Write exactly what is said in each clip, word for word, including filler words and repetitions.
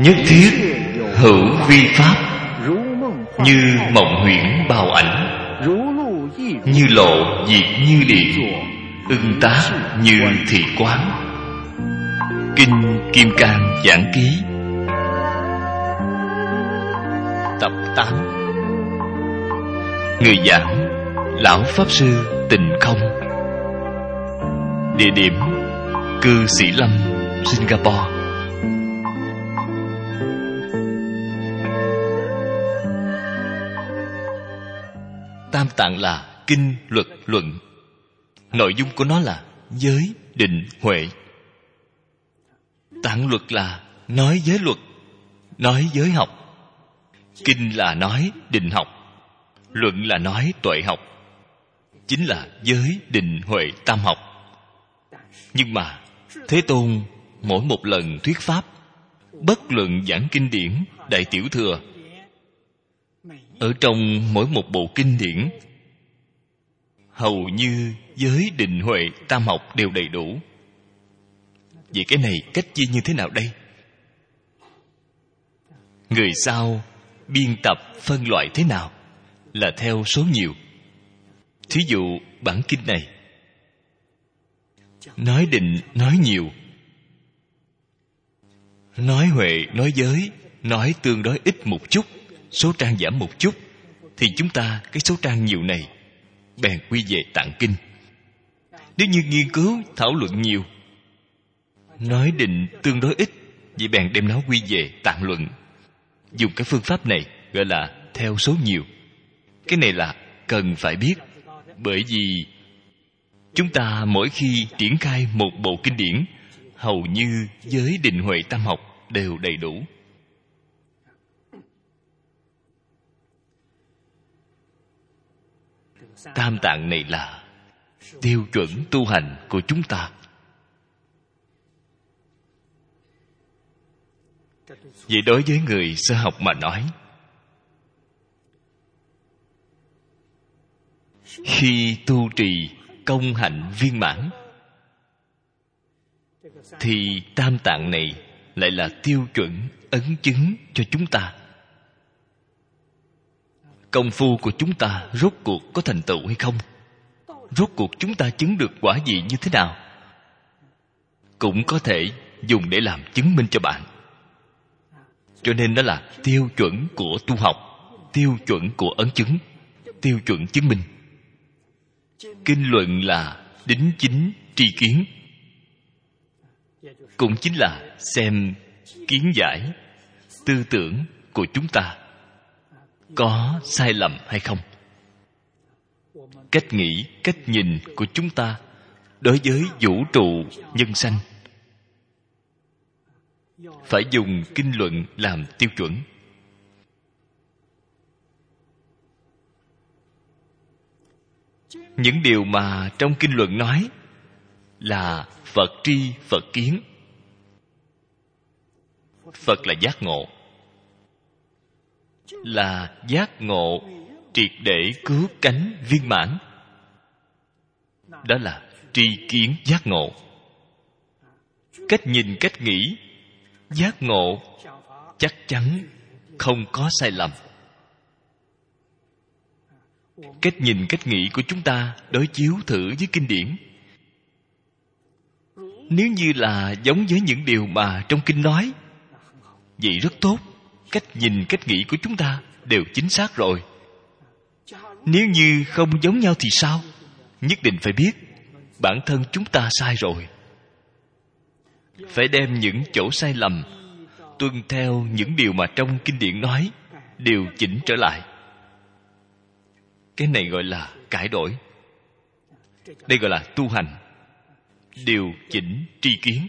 nhất thiết hữu vi pháp, như mộng huyễn bao ảnh, như lộ diệt như điện, ưng tác như thị quán. Kinh Kim Cang Giảng Ký tập tám. Người giảng Lão Pháp Sư Tịnh Không. Địa điểm Cư Sĩ Lâm, Singapore. Tam Tạng là kinh luật luận. Nội dung của nó là giới định huệ. Tạng luật là nói giới luật, nói giới học. Kinh là nói định học, luận là nói tuệ học, chính là giới định huệ tam học. Nhưng mà Thế Tôn mỗi một lần thuyết pháp, bất luận giảng kinh điển đại tiểu thừa, ở trong mỗi một bộ kinh điển, hầu như giới định huệ tam học đều đầy đủ. Vậy cái này cách chia như thế nào đây? Người sau biên tập phân loại thế nào? Là theo số nhiều. Thí dụ bản kinh này nói định, nói nhiều, nói huệ, nói giới, nói tương đối ít một chút, số trang giảm một chút, thì chúng ta cái số trang nhiều này bèn quy về tạng kinh. Nếu như nghiên cứu thảo luận nhiều, nói định tương đối ít, vậy bèn đem nó quy về tạng luận. Dùng cái phương pháp này gọi là theo số nhiều. Cái này là cần phải biết, bởi vì chúng ta mỗi khi triển khai một bộ kinh điển, hầu như giới định huệ tam học đều đầy đủ. Tam Tạng này là tiêu chuẩn tu hành của chúng ta. Vậy đối với người sơ học mà nói, khi tu trì công hạnh viên mãn, thì Tam Tạng này lại là tiêu chuẩn ấn chứng cho chúng ta. Công phu của chúng ta rốt cuộc có thành tựu hay không? Rốt cuộc chúng ta chứng được quả gì như thế nào? Cũng có thể dùng để làm chứng minh cho bạn. Cho nên đó là tiêu chuẩn của tu học, tiêu chuẩn của ấn chứng, tiêu chuẩn chứng minh. Kinh luận là đính chính tri kiến, cũng chính là xem kiến giải, tư tưởng của chúng ta có sai lầm hay không. Cách nghĩ, cách nhìn của chúng ta đối với vũ trụ nhân sanh phải dùng kinh luận làm tiêu chuẩn. Những điều mà trong kinh luận nói là Phật tri Phật kiến. Phật là giác ngộ, là giác ngộ triệt để cứu cánh viên mãn. Đó là tri kiến giác ngộ. Cách nhìn, cách nghĩ, giác ngộ chắc chắn không có sai lầm. Cách nhìn, cách nghĩ của chúng ta đối chiếu thử với kinh điển, nếu như là giống với những điều mà trong kinh nói, vậy rất tốt. Cách nhìn, cách nghĩ của chúng ta đều chính xác rồi. Nếu như không giống nhau thì sao? Nhất định phải biết bản thân chúng ta sai rồi. Phải đem những chỗ sai lầm, tuân theo những điều mà trong kinh điển nói, điều chỉnh trở lại. Cái này gọi là cải đổi. Đây gọi là tu hành, điều chỉnh tri kiến.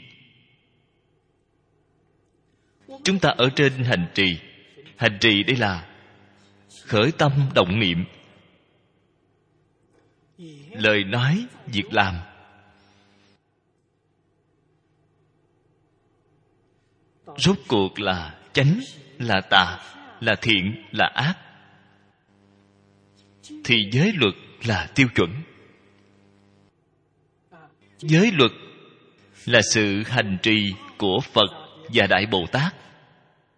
Chúng ta ở trên hành trì. Hành trì đây là khởi tâm động niệm, lời nói, việc làm. Rốt cuộc là chánh, là tà, là thiện, là ác, thì giới luật là tiêu chuẩn. Giới luật là sự hành trì của Phật và Đại Bồ Tát.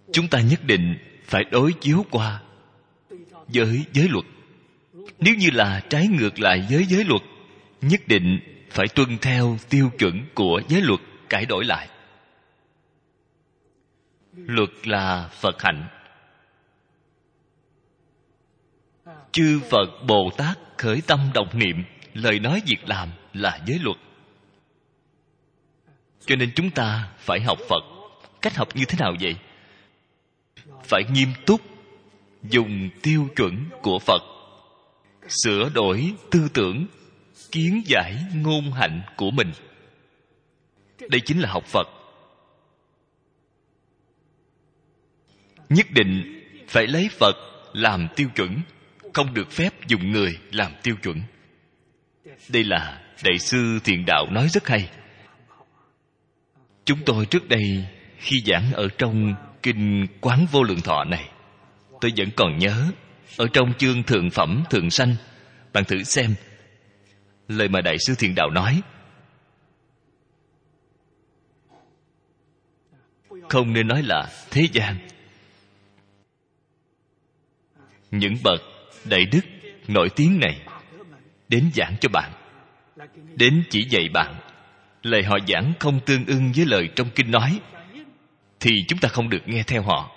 chúng ta nhất định phải đối chiếu qua với giới luật. Nếu như là trái ngược lại với giới luật, nhất định phải tuân theo tiêu chuẩn của giới luật cải đổi lại. Luật là Phật hạnh. Chư Phật Bồ Tát khởi tâm động niệm, lời nói việc làm là giới luật. Cho nên chúng ta phải học Phật. Cách học như thế nào vậy? Phải nghiêm túc dùng tiêu chuẩn của Phật sửa đổi tư tưởng, kiến giải ngôn hạnh của mình. Đây chính là học Phật. Nhất định phải lấy Phật làm tiêu chuẩn, không được phép dùng người làm tiêu chuẩn. Đây là Đại sư Thiện Đạo nói rất hay. Chúng tôi trước đây khi giảng ở trong Kinh Quán Vô Lượng Thọ này, tôi vẫn còn nhớ ở trong chương Thượng Phẩm Thượng Sanh. Bạn thử xem lời mà Đại sư Thiện Đạo nói. Không nên nói là thế gian. Những bậc đại đức nổi tiếng này đến giảng cho bạn, đến chỉ dạy bạn, lời họ giảng không tương ưng với lời trong kinh nói, thì chúng ta không được nghe theo họ.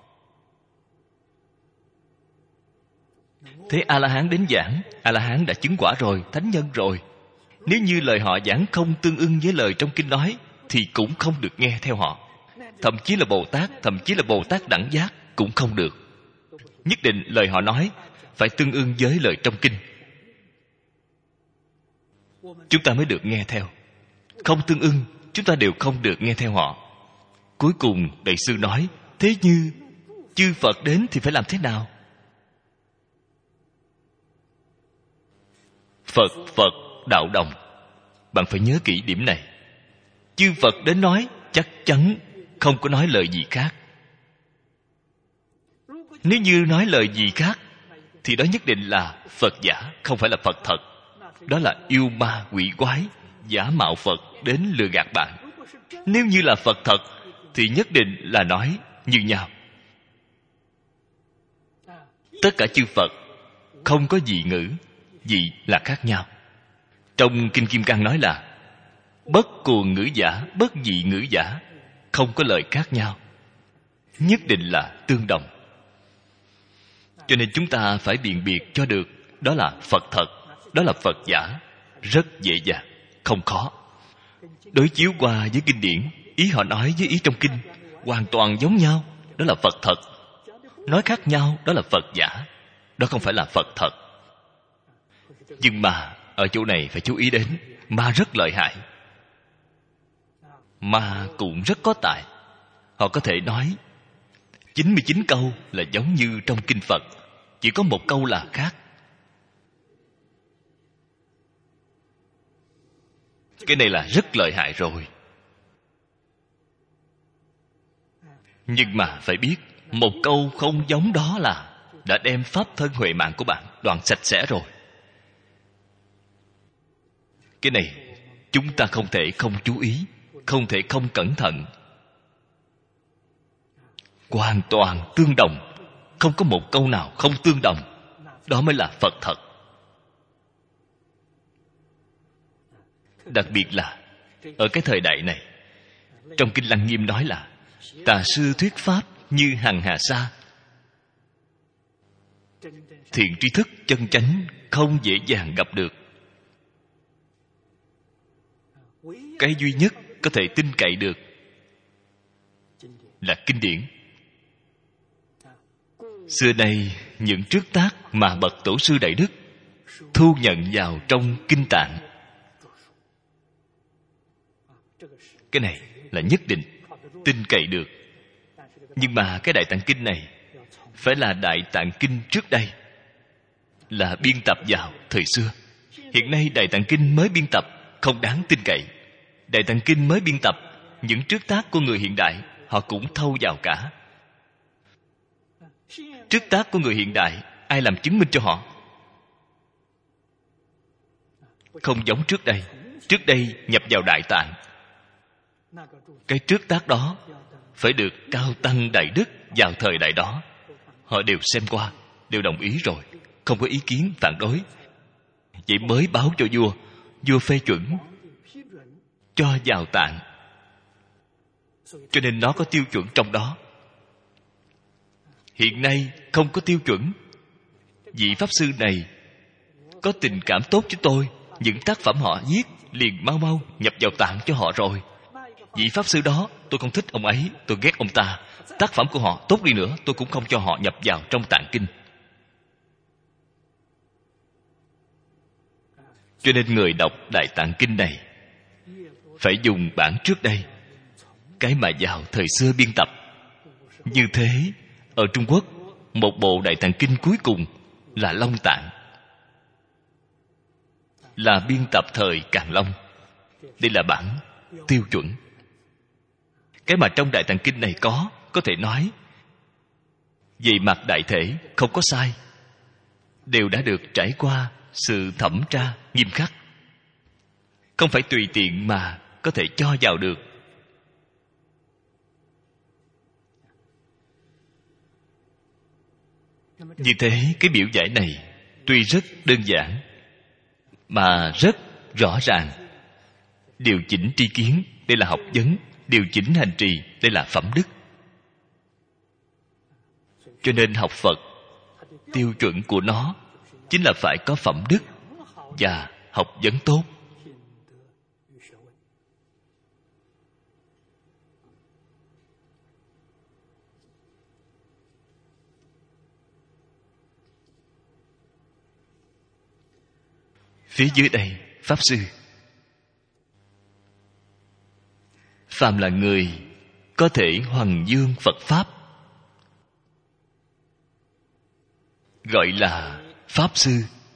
Thế A-la-hán đến giảng, A-la-hán đã chứng quả rồi, thánh nhân rồi. Nếu như lời họ giảng không tương ưng với lời trong kinh nói, thì cũng không được nghe theo họ. Thậm chí là Bồ Tát, thậm chí là Bồ Tát đẳng giác cũng không được. Nhất định lời họ nói phải tương ưng với lời trong kinh, chúng ta mới được nghe theo. Không tương ưng, chúng ta đều không được nghe theo họ. Cuối cùng Đại sư nói, thế như chư Phật đến thì phải làm thế nào? Phật Phật đạo đồng. Bạn phải nhớ kỹ điểm này. Chư Phật đến nói, chắc chắn không có nói lời gì khác. Nếu như nói lời gì khác, thì đó nhất định là Phật giả, không phải là Phật thật. Đó là yêu ma quỷ quái, giả mạo Phật đến lừa gạt bạn. Nếu như là Phật thật, thì nhất định là nói như nhau. Tất cả chư Phật không có dị ngữ, dị là khác nhau. Trong Kinh Kim Cang nói là bất cuồng ngữ giả, bất dị ngữ giả, không có lời khác nhau, nhất định là tương đồng. Cho nên chúng ta phải biện biệt cho được đó là Phật thật, đó là Phật giả, rất dễ dàng, không khó. Đối chiếu qua với kinh điển, ý họ nói với ý trong kinh hoàn toàn giống nhau, đó là Phật thật. Nói khác nhau, đó là Phật giả, đó không phải là Phật thật. Nhưng mà ở chỗ này phải chú ý đến, ma rất lợi hại. Ma cũng rất có tài. Họ có thể nói chín mươi chín câu là giống như trong kinh Phật, chỉ có một câu là khác. Cái này là rất lợi hại rồi. Nhưng mà phải biết, một câu không giống đó là đã đem pháp thân huệ mạng của bạn đoạn sạch sẽ rồi. Cái này chúng ta không thể không chú ý, không thể không cẩn thận. Hoàn toàn tương đồng, không có một câu nào không tương đồng. Đó mới là Phật thật. Đặc biệt là ở cái thời đại này, trong Kinh Lăng Nghiêm nói là tà sư thuyết pháp như hằng hà sa. Thiện tri thức chân chánh không dễ dàng gặp được. Cái duy nhất có thể tin cậy được là kinh điển. Xưa nay những trước tác mà bậc tổ sư đại đức thu nhận vào trong kinh tạng, cái này là nhất định tin cậy được. Nhưng mà cái Đại Tạng Kinh này phải là Đại Tạng Kinh trước đây, là biên tập vào thời xưa. Hiện nay Đại Tạng Kinh mới biên tập, không đáng tin cậy. Đại Tạng Kinh mới biên tập, những trước tác của người hiện đại họ cũng thâu vào cả. Trước tác của người hiện đại ai làm chứng minh cho họ? Không giống trước đây. Trước đây nhập vào Đại Tạng, cái trước tác đó phải được cao tăng đại đức vào thời đại đó, họ đều xem qua, đều đồng ý rồi, không có ý kiến phản đối. Vậy mới báo cho vua, vua phê chuẩn cho vào tạng. Cho nên nó có tiêu chuẩn trong đó. Hiện nay không có tiêu chuẩn. Vị pháp sư này có tình cảm tốt với tôi, những tác phẩm họ viết liền mau mau nhập vào tạng cho họ rồi. Vị pháp sư đó tôi không thích ông ấy, tôi ghét ông ta, tác phẩm của họ tốt đi nữa tôi cũng không cho họ nhập vào trong tạng kinh. Cho nên người đọc Đại Tạng Kinh này phải dùng bản trước đây, cái mà vào thời xưa biên tập. Như thế, ở Trung Quốc, một bộ Đại Tạng Kinh cuối cùng là Long Tạng, là biên tập thời Càn Long. Đây là bản tiêu chuẩn. Cái mà trong Đại Tạng Kinh này có, có thể nói về mặt đại thể không có sai, đều đã được trải qua sự thẩm tra nghiêm khắc, không phải tùy tiện mà có thể cho vào được. Như thế, cái biểu giải này tuy rất đơn giản mà rất rõ ràng. Điều chỉnh tri kiến, đây là học vấn. Điều chỉnh hành trì, đây là phẩm đức. Cho nên học Phật, tiêu chuẩn của nó chính là phải có phẩm đức và học vấn tốt. Phía dưới đây, Pháp Sư: phàm là người có thể hoằng dương Phật Pháp, gọi là Pháp Sư.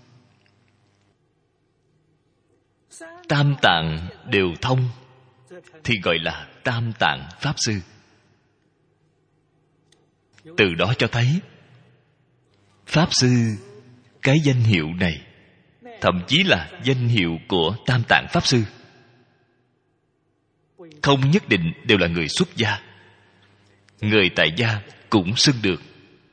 Tam tạng đều thông thì gọi là Tam Tạng Pháp Sư. Từ đó cho thấy Pháp Sư, cái danh hiệu này thậm chí là danh hiệu của Tam Tạng Pháp Sư, không nhất định đều là người xuất gia. Người tại gia cũng xưng được.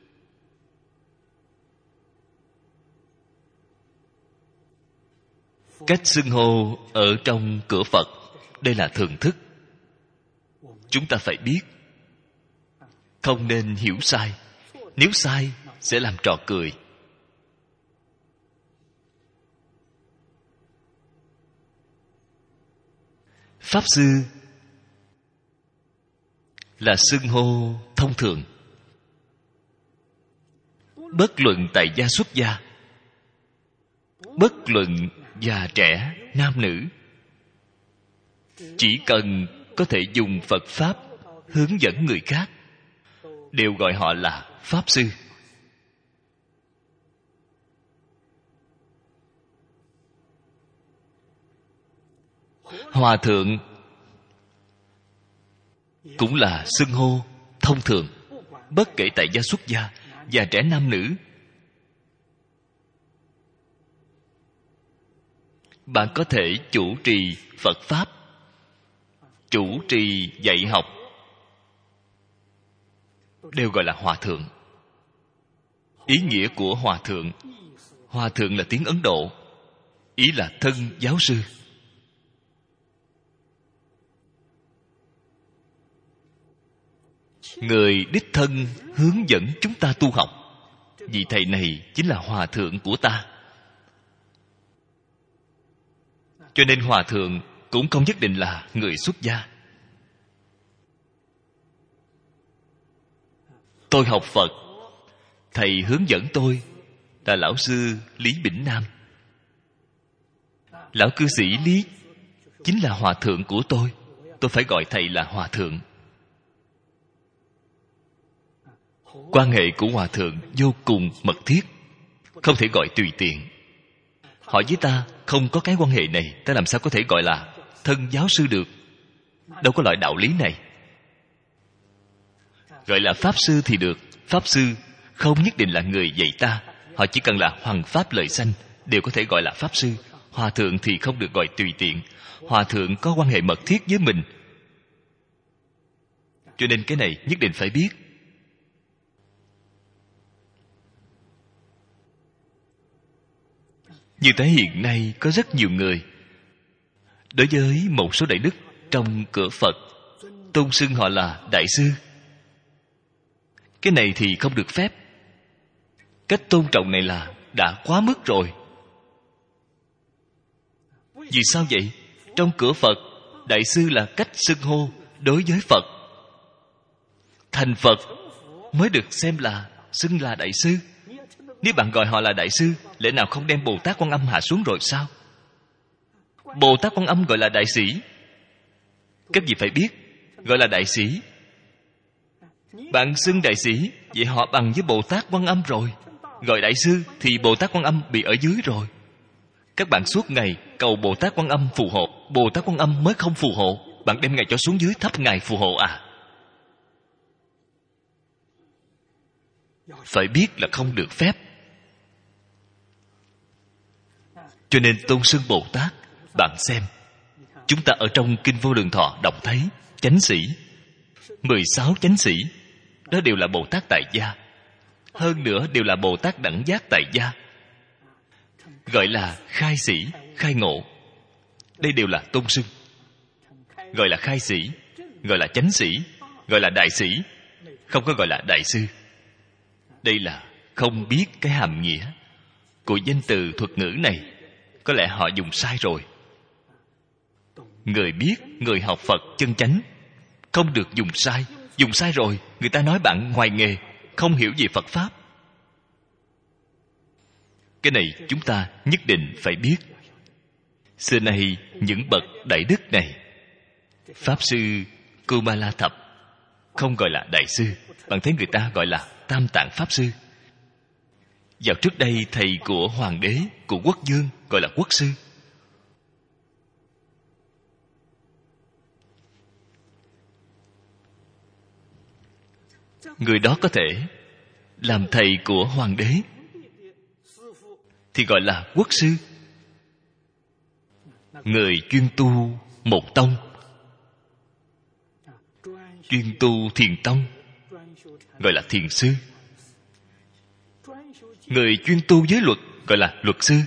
Cách xưng hô ở trong cửa Phật, đây là thường thức. Chúng ta phải biết, không nên hiểu sai. Nếu sai sẽ làm trò cười. Pháp Sư là xưng hô thông thường. Bất luận tại gia xuất gia, bất luận già trẻ nam nữ, chỉ cần có thể dùng Phật Pháp hướng dẫn người khác, đều gọi họ là Pháp Sư. Hòa thượng cũng là xưng hô thông thường. Bất kể tại gia xuất gia, già trẻ nam nữ, bạn có thể chủ trì Phật Pháp, chủ trì dạy học, đều gọi là Hòa thượng. Ý nghĩa của Hòa thượng, Hòa thượng là tiếng Ấn Độ, ý là thân giáo sư. Người đích thân hướng dẫn chúng ta tu học. Vị thầy này chính là Hòa thượng của ta. Cho nên Hòa thượng cũng không nhất định là người xuất gia. Tôi học Phật, thầy hướng dẫn tôi là Lão sư Lý Bỉnh Nam. Lão cư sĩ Lý chính là Hòa thượng của tôi. Tôi phải gọi thầy là Hòa thượng. Quan hệ của Hòa thượng vô cùng mật thiết, không thể gọi tùy tiện. Họ với ta không có cái quan hệ này, ta làm sao có thể gọi là thân giáo sư được? Đâu có loại đạo lý này. Gọi là Pháp Sư thì được. Pháp Sư không nhất định là người dạy ta. Họ chỉ cần là hoằng pháp lợi sanh đều có thể gọi là Pháp Sư. Hòa thượng thì không được gọi tùy tiện. Hòa thượng có quan hệ mật thiết với mình. Cho nên cái này nhất định phải biết. Như thế hiện nay có rất nhiều người đối với một số đại đức trong cửa Phật tôn xưng họ là đại sư. Cái này thì không được phép. Cách tôn trọng này là đã quá mức rồi. Vì sao vậy? Trong cửa Phật, đại sư là cách xưng hô đối với Phật. Thành Phật mới được xem là xưng là đại sư. Nếu bạn gọi họ là đại sư, lẽ nào không đem Bồ Tát Quan Âm hạ xuống rồi sao? Bồ Tát Quan Âm gọi là đại sĩ. Các vị phải biết, gọi là đại sĩ. Bạn xưng đại sĩ, vậy họ bằng với Bồ Tát Quan Âm rồi. Gọi đại sư thì Bồ Tát Quan Âm bị ở dưới rồi. Các bạn suốt ngày cầu Bồ Tát Quan Âm phù hộ, Bồ Tát Quan Âm mới không phù hộ. Bạn đem Ngài cho xuống dưới thấp Ngài phù hộ à? Phải biết là không được phép. Cho nên tôn xưng Bồ Tát, bạn xem, chúng ta ở trong Kinh Vô Lượng Thọ đọc thấy chánh sĩ, mười sáu chánh sĩ, đó đều là Bồ Tát tại gia. Hơn nữa đều là Bồ Tát đẳng giác tại gia, gọi là khai sĩ, khai ngộ. Đây đều là tôn xưng. Gọi là khai sĩ, gọi là chánh sĩ, gọi là đại sĩ, không có gọi là đại sư. Đây là không biết cái hàm nghĩa của danh từ thuật ngữ này. Có lẽ họ dùng sai rồi. Người biết, người học Phật chân chánh không được dùng sai. Dùng sai rồi, người ta nói bạn ngoài nghề, không hiểu về Phật Pháp. Cái này chúng ta nhất định phải biết. Xưa nay những bậc đại đức này, Pháp sư Kumala Thập không gọi là đại sư. Bạn thấy người ta gọi là Tam Tạng Pháp Sư. Vào trước đây thầy của Hoàng đế, của Quốc vương gọi là Quốc sư. Người đó có thể làm thầy của Hoàng đế thì gọi là Quốc sư. Người chuyên tu một tông, chuyên tu thiền tông, gọi là thiền sư. Người chuyên tu giới luật gọi là luật sư.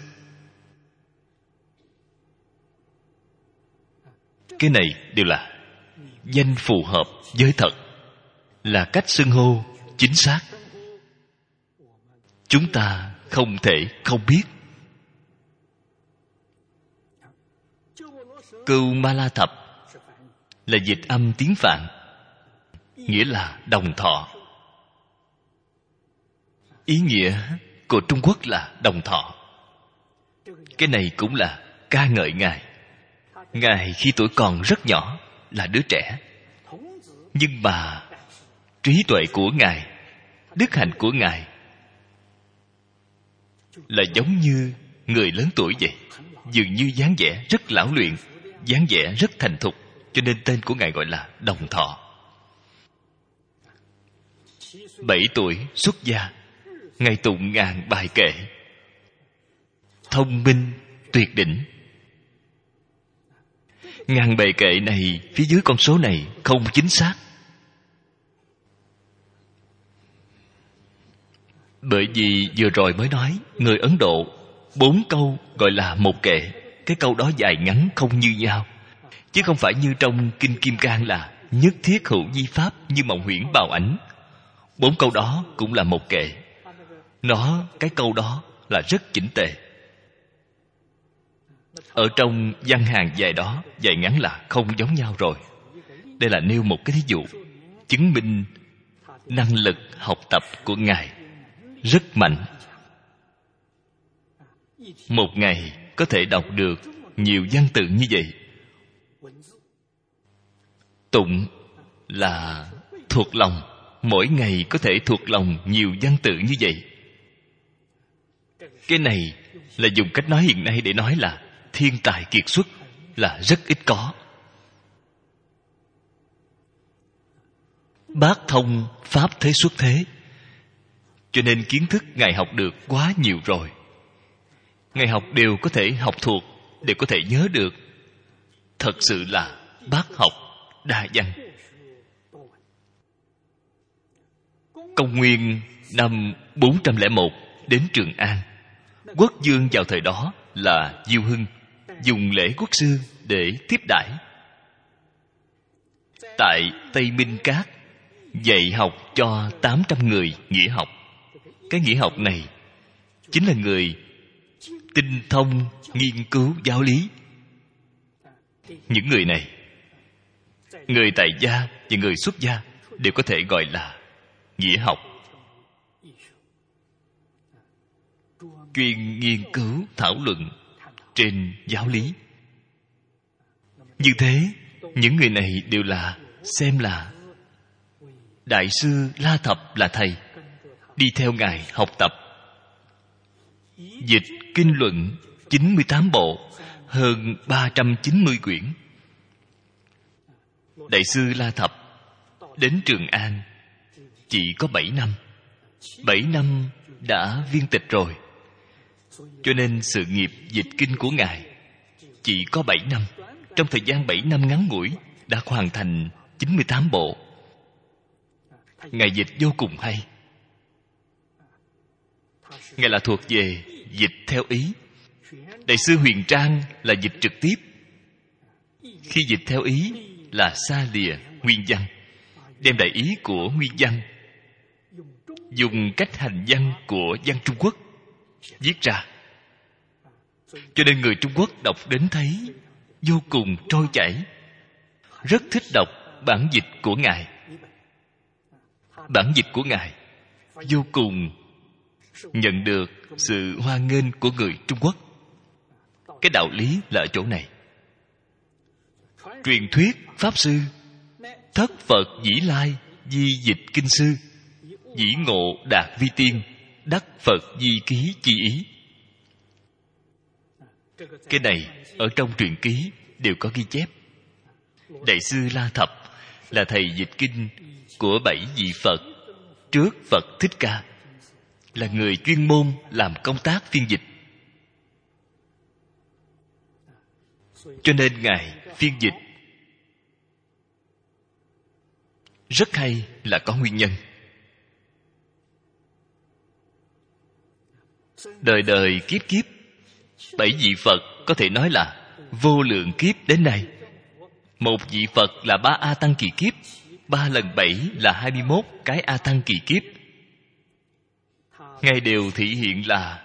Cái này đều là danh phù hợp với thật, là cách xưng hô chính xác. Chúng ta không thể không biết. Cưu Ma La Thập là dịch âm tiếng Phạn, nghĩa là đồng thọ. Ý nghĩa của Trung Quốc là đồng thọ. Cái này cũng là ca ngợi Ngài. Ngài khi tuổi còn rất nhỏ, là đứa trẻ, nhưng mà trí tuệ của Ngài, đức hạnh của Ngài là giống như người lớn tuổi vậy. Dường như dáng vẻ rất lão luyện, dáng vẻ rất thành thục, cho nên tên của Ngài gọi là đồng thọ. Bảy tuổi xuất gia, Ngài tụng ngàn bài kệ, thông minh tuyệt đỉnh. Ngàn bài kệ này, phía dưới con số này không chính xác. Bởi vì vừa rồi mới nói, người Ấn Độ bốn câu gọi là một kệ. Cái câu đó dài ngắn không như nhau, chứ không phải như trong Kinh Kim Cang là nhất thiết hữu di pháp như mộng huyễn bào ảnh. Bốn câu đó cũng là một kệ. Nó, cái câu đó là rất chỉnh tề. Ở trong văn hàng dài đó, dài ngắn là không giống nhau rồi. Đây là nêu một cái thí dụ, chứng minh năng lực học tập của Ngài rất mạnh. Một ngày có thể đọc được nhiều văn tự như vậy. Tụng là thuộc lòng, mỗi ngày có thể thuộc lòng nhiều văn tự như vậy. Cái này là dùng cách nói hiện nay để nói là thiên tài kiệt xuất, là rất ít có. Bát thông pháp thế xuất thế, cho nên kiến thức Ngài học được quá nhiều rồi. Ngài học đều có thể học thuộc, đều có thể nhớ được. Thật sự là bác học đa văn. Công nguyên năm bốn trăm lẻ một đến Trường An, Quốc vương vào thời đó là Diêu Hưng, dùng lễ quốc sư để tiếp đãi. Tại Tây Minh Cát dạy học cho tám trăm người nghĩa học. Cái nghĩa học này chính là người tinh thông nghiên cứu giáo lý. Những người này, người tại gia và người xuất gia, đều có thể gọi là nghĩa học. Chuyên nghiên cứu thảo luận trên giáo lý. Như thế, những người này đều là xem là Đại sư La Thập là thầy, đi theo Ngài học tập. Dịch kinh luận chín mươi tám bộ, hơn ba trăm chín mươi quyển. Đại sư La Thập đến Trường An chỉ có bảy năm. Bảy năm đã viên tịch rồi. Cho nên sự nghiệp dịch kinh của Ngài chỉ có bảy năm. Trong thời gian bảy năm ngắn ngủi đã hoàn thành chín mươi tám bộ. Ngài dịch vô cùng hay. Ngài là thuộc về dịch theo ý. Đại sư Huyền Trang là dịch trực tiếp. Khi dịch theo ý là xa lìa nguyên văn, đem đại ý của nguyên văn, dùng cách hành văn của văn Trung Quốc viết ra. Cho nên người Trung Quốc đọc đến thấy vô cùng trôi chảy, rất thích đọc bản dịch của Ngài. Bản dịch của Ngài vô cùng nhận được sự hoan nghênh của người Trung Quốc. Cái đạo lý là ở chỗ này. Truyền thuyết Pháp Sư, thất Phật Dĩ Lai di dịch kinh sư, dĩ ngộ đạt vi tiên, đắc Phật di ký chi ý. Cái này ở trong truyện ký đều có ghi chép. Đại sư La Thập là thầy dịch kinh của bảy vị Phật trước Phật Thích Ca, là người chuyên môn làm công tác phiên dịch. Cho nên Ngài phiên dịch rất hay là có nguyên nhân. Đời đời kiếp kiếp, bảy vị Phật có thể nói là vô lượng kiếp đến nay. Một vị Phật là ba A Tăng kỳ kiếp, ba lần bảy là hai mươi mốt cái A Tăng kỳ kiếp. Ngài đều thể hiện là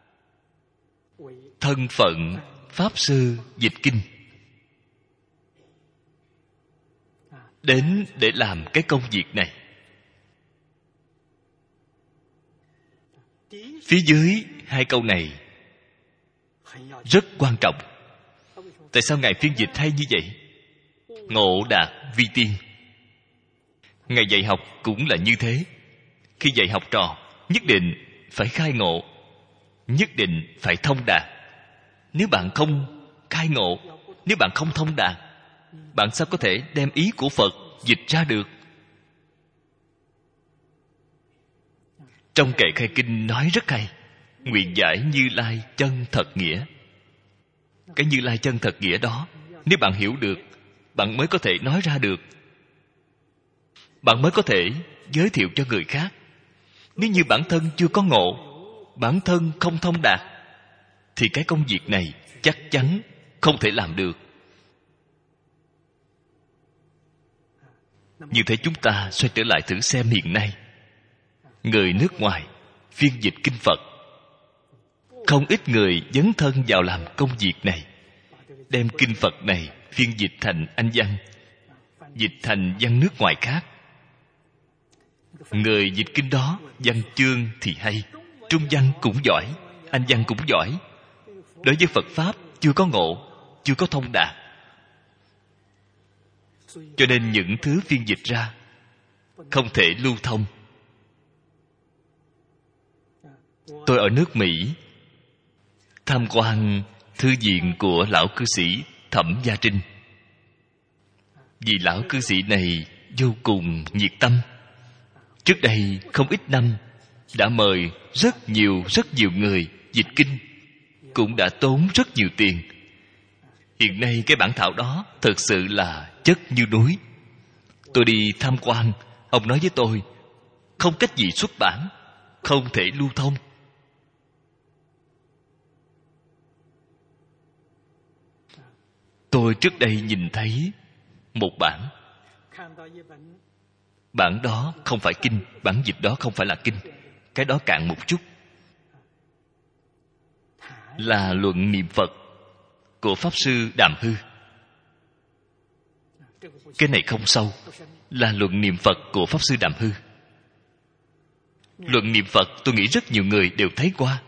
thân phận Pháp Sư dịch kinh, đến để làm cái công việc này. Phía dưới hai câu này rất quan trọng. Tại sao Ngài phiên dịch hay như vậy? Ngộ đạt vi tiên. Ngài dạy học cũng là như thế. Khi dạy học trò, nhất định phải khai ngộ, nhất định phải thông đạt. Nếu bạn không khai ngộ, nếu bạn không thông đạt, bạn sao có thể đem ý của Phật dịch ra được? Trong kệ khai kinh nói rất hay. Nguyện giải Như Lai chân thật nghĩa. Cái Như Lai chân thật nghĩa đó, nếu bạn hiểu được, bạn mới có thể nói ra được. Bạn mới có thể giới thiệu cho người khác. Nếu như bản thân chưa có ngộ, bản thân không thông đạt, thì cái công việc này chắc chắn không thể làm được. Như thế chúng ta xoay trở lại thử xem hiện nay, người nước ngoài phiên dịch kinh Phật, không ít người dấn thân vào làm công việc này, đem kinh Phật này phiên dịch thành Anh văn, dịch thành văn nước ngoài khác. Người dịch kinh đó văn chương thì hay, trung văn cũng giỏi, Anh văn cũng giỏi. Đối với Phật Pháp chưa có ngộ, chưa có thông đạt. Cho nên những thứ phiên dịch ra không thể lưu thông. Tôi ở nước Mỹ tham quan thư viện của lão cư sĩ Thẩm Gia Trinh. Vì lão cư sĩ này vô cùng nhiệt tâm. Trước đây không ít năm đã mời rất nhiều rất nhiều người dịch kinh, cũng đã tốn rất nhiều tiền. Hiện nay cái bản thảo đó thực sự là chất như núi. Tôi đi tham quan, ông nói với tôi không cách gì xuất bản, không thể lưu thông. Tôi trước đây nhìn thấy một bản. Bản đó không phải kinh, bản dịch đó không phải là kinh. Cái đó cạn một chút. Là luận niệm Phật của Pháp Sư Đàm Hư. Cái này không sâu. Là luận niệm Phật của Pháp Sư Đàm Hư. Luận niệm Phật tôi nghĩ rất nhiều người đều thấy qua.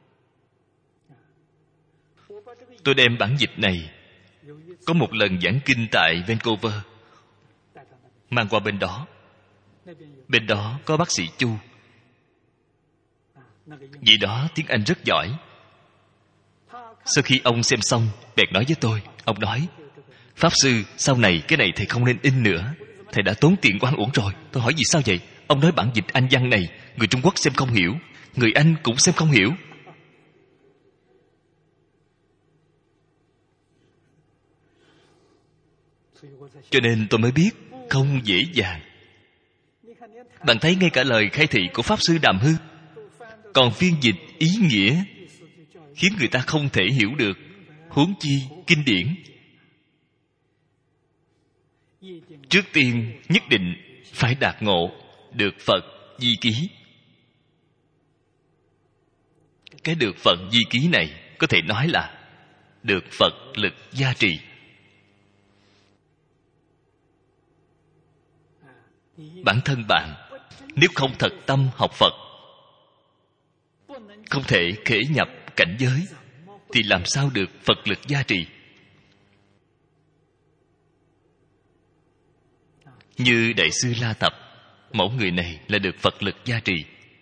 Tôi đem bản dịch này, có một lần giảng kinh tại Vancouver, mang qua bên đó. Bên đó có bác sĩ Chu. Vị đó tiếng Anh rất giỏi. Sau khi ông xem xong, bèn nói với tôi. Ông nói: Pháp Sư, sau này cái này thầy không nên in nữa. Thầy đã tốn tiền oan uổng rồi. Tôi hỏi vì sao vậy? Ông nói bản dịch Anh văn này người Trung Quốc xem không hiểu, người Anh cũng xem không hiểu. Cho nên tôi mới biết không dễ dàng. Bạn thấy ngay cả lời khai thị của Pháp Sư Đàm Hư còn phiên dịch ý nghĩa khiến người ta không thể hiểu được, huống chi kinh điển. Trước tiên nhất định phải đạt ngộ được Phật di ký. Cái được Phật di ký này có thể nói là được Phật lực gia trì. Bản thân bạn nếu không thật tâm học Phật, không thể khế nhập cảnh giới, thì làm sao được Phật lực gia trì? Như Đại sư La Tập, mẫu người này là được Phật lực gia trì.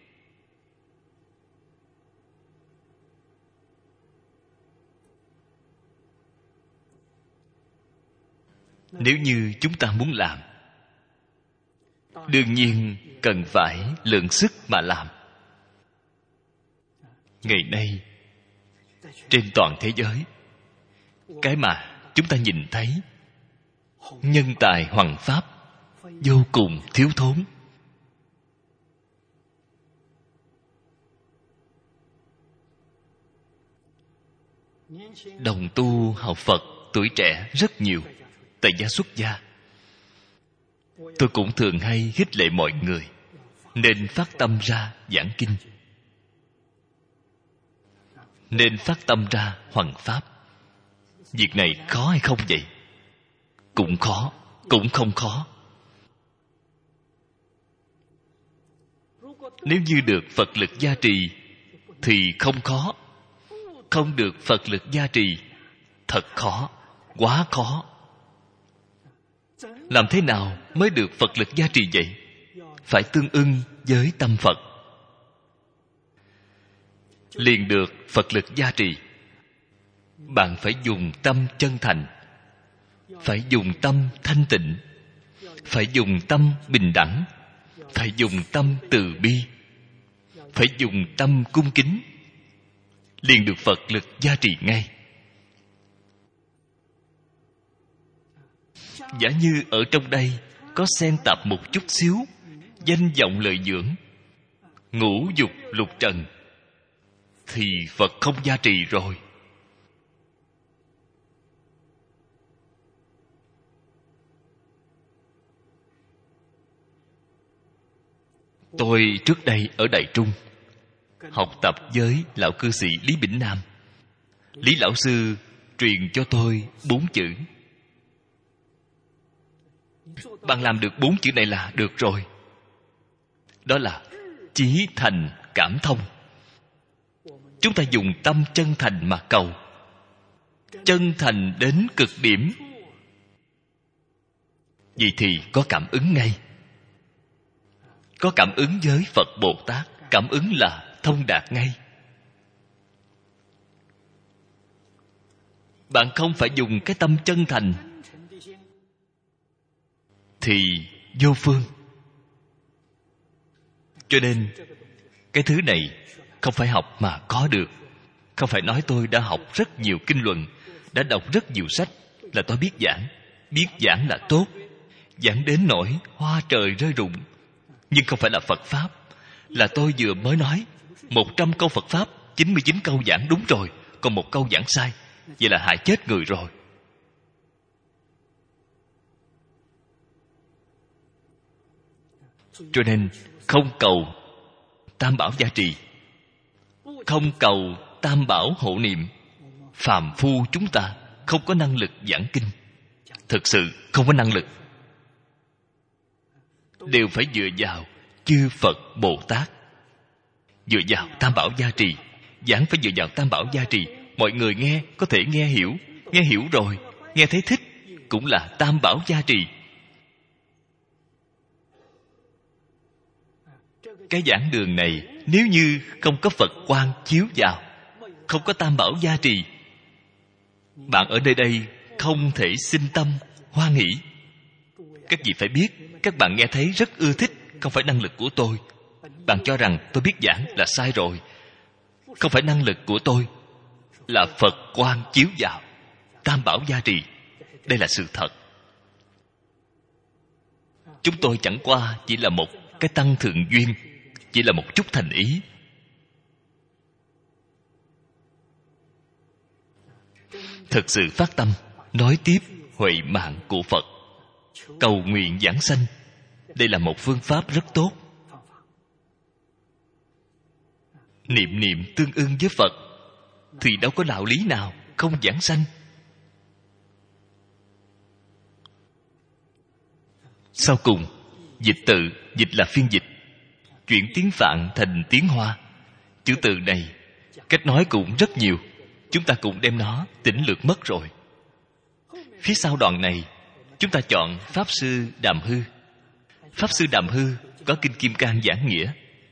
Nếu như chúng ta muốn làm, đương nhiên cần phải lượng sức mà làm. Ngày nay trên toàn thế giới, cái mà chúng ta nhìn thấy, nhân tài hoằng pháp vô cùng thiếu thốn. Đồng tu học Phật tuổi trẻ rất nhiều. Tại gia xuất gia, tôi cũng thường hay khích lệ mọi người nên phát tâm ra giảng kinh, nên phát tâm ra hoằng pháp. Việc này khó hay không vậy? Cũng khó, cũng không khó. Nếu như được Phật lực gia trì thì không khó. Không được Phật lực gia trì thật khó, quá khó. Làm thế nào mới được Phật lực gia trì vậy? Phải tương ưng với tâm Phật, liền được Phật lực gia trì. Bạn phải dùng tâm chân thành, phải dùng tâm thanh tịnh, phải dùng tâm bình đẳng, phải dùng tâm từ bi, phải dùng tâm cung kính, liền được Phật lực gia trì ngay. Giả như ở trong đây có xen tạp một chút xíu danh vọng lợi dưỡng, ngũ dục lục trần, thì Phật không gia trì rồi. Tôi trước đây ở Đại Trung học tập với lão cư sĩ Lý Bỉnh Nam. Lý lão sư truyền cho tôi bốn chữ. Bạn làm được bốn chữ này là được rồi. Đó là chí thành cảm thông. Chúng ta dùng tâm chân thành mà cầu, chân thành đến cực điểm, vậy thì có cảm ứng ngay. Có cảm ứng với Phật Bồ Tát, cảm ứng là thông đạt ngay. Bạn không phải dùng cái tâm chân thành thì vô phương. Cho nên cái thứ này không phải học mà có được. Không phải nói tôi đã học rất nhiều kinh luận, đã đọc rất nhiều sách là tôi biết giảng. Biết giảng là tốt, giảng đến nỗi hoa trời rơi rụng, nhưng không phải là Phật Pháp. Là tôi vừa mới nói một trăm câu Phật Pháp, chín mươi chín câu giảng đúng rồi, còn một câu giảng sai, vậy là hại chết người rồi. Cho nên không cầu tam bảo gia trì, không cầu tam bảo hộ niệm, phàm phu chúng ta không có năng lực giảng kinh, thực sự không có năng lực, đều phải dựa vào chư Phật Bồ Tát, dựa vào tam bảo gia trì. Giảng phải dựa vào tam bảo gia trì. Mọi người nghe có thể nghe hiểu, nghe hiểu rồi, nghe thấy thích, cũng là tam bảo gia trì. Cái giảng đường này nếu như không có Phật quang chiếu vào, không có tam bảo gia trì, bạn ở nơi đây không thể sinh tâm hoan hỷ. Các vị phải biết, các bạn nghe thấy rất ưa thích, không phải năng lực của tôi. Bạn cho rằng tôi biết giảng là sai rồi. Không phải năng lực của tôi, là Phật quang chiếu vào, tam bảo gia trì. Đây là sự thật. Chúng tôi chẳng qua chỉ là một cái tăng thượng duyên, chỉ là một chút thành ý. Thực sự phát tâm nói tiếp huệ mạng của Phật, cầu nguyện giảng sanh. Đây là một phương pháp rất tốt. Niệm niệm tương ưng với Phật thì đâu có đạo lý nào không giảng sanh. Sau cùng, dịch tự, dịch là phiên dịch, chuyển tiếng Phạn thành tiếng Hoa. Chữ từ này cách nói cũng rất nhiều, chúng ta cũng đem nó tỉnh lược mất rồi. Phía sau đoạn này chúng ta chọn Pháp Sư Đàm Hư. Pháp Sư Đàm Hư có Kinh Kim Cang giảng nghĩa.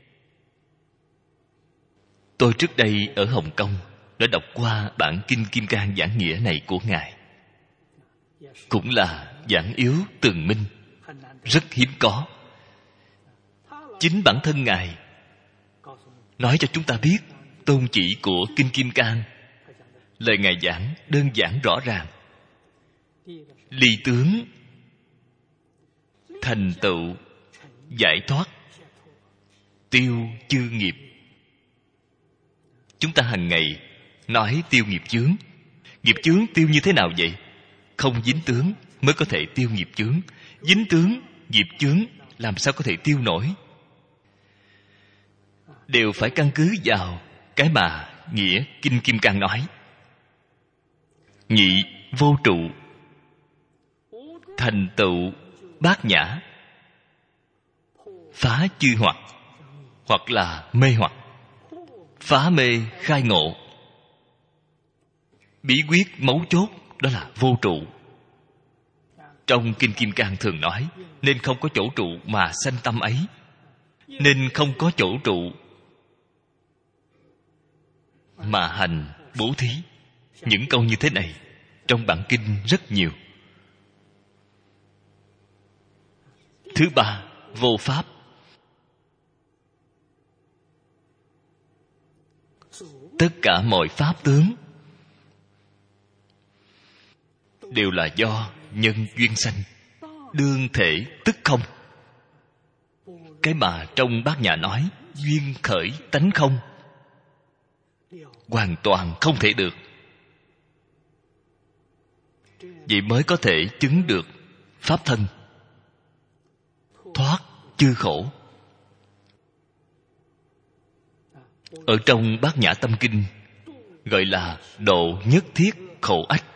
Tôi trước đây ở Hồng Kông đã đọc qua bản Kinh Kim Cang giảng nghĩa này của Ngài. Cũng là giảng yếu tường minh, rất hiếm có. Chính bản thân Ngài nói cho chúng ta biết tôn chỉ của Kinh Kim Cang. Lời Ngài giảng đơn giản rõ ràng. Ly tướng, thành tựu, giải thoát, tiêu chư nghiệp. Chúng ta hàng ngày nói tiêu nghiệp chướng. Nghiệp chướng tiêu như thế nào vậy? Không dính tướng mới có thể tiêu nghiệp chướng. Dính tướng, nghiệp chướng làm sao có thể tiêu nổi? Đều phải căn cứ vào cái mà nghĩa Kinh Kim Cang nói. Nhị vô trụ, thành tựu bát nhã, phá chư hoặc, hoặc là mê hoặc, phá mê khai ngộ. Bí quyết mấu chốt đó là vô trụ. Trong Kinh Kim Cang thường nói, nên không có chỗ trụ mà sanh tâm ấy. Nên không có chỗ trụ mà hành bố thí. Những câu như thế này trong bản kinh rất nhiều. Thứ ba, vô pháp. Tất cả mọi pháp tướng đều là do nhân duyên sanh, đương thể tức không. Cái mà trong Bát Nhã nói duyên khởi tánh không, hoàn toàn không thể được. Vậy mới có thể chứng được pháp thân, thoát chư khổ. Ở trong Bát Nhã Tâm Kinh gọi là độ nhất thiết khổ ách.